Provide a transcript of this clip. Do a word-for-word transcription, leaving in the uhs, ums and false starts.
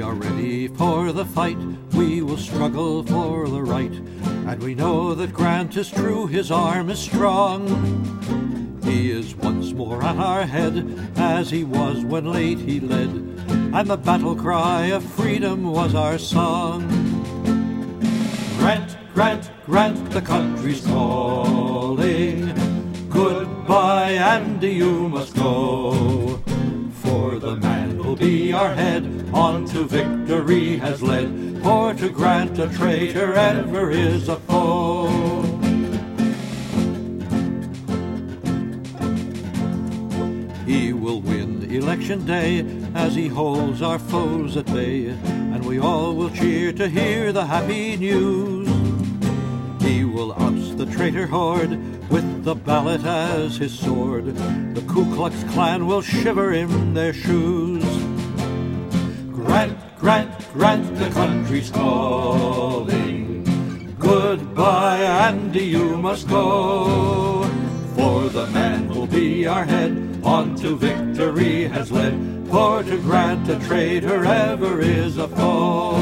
are ready for the fight, we will struggle for the right, and we know that Grant is true, his arm is strong. He is once more at our head, as he was when late he led, and the battle cry of freedom was our song. Grant, Grant, Grant, the country's calling. Goodbye, Andy, you must go. For the man who'll be our head on to victory has led. For to Grant a traitor ever is a foe. He will win election day as he holds our foes at bay, and we all will cheer to hear the happy news. He will oust the traitor horde with the ballot as his sword. The Ku Klux Klan will shiver in their shoes. Grant, Grant, Grant, the country's calling. Goodbye, Andy, you must go. For the man who'll be our head on to victory has led. For to Grant a traitor ever is a foe.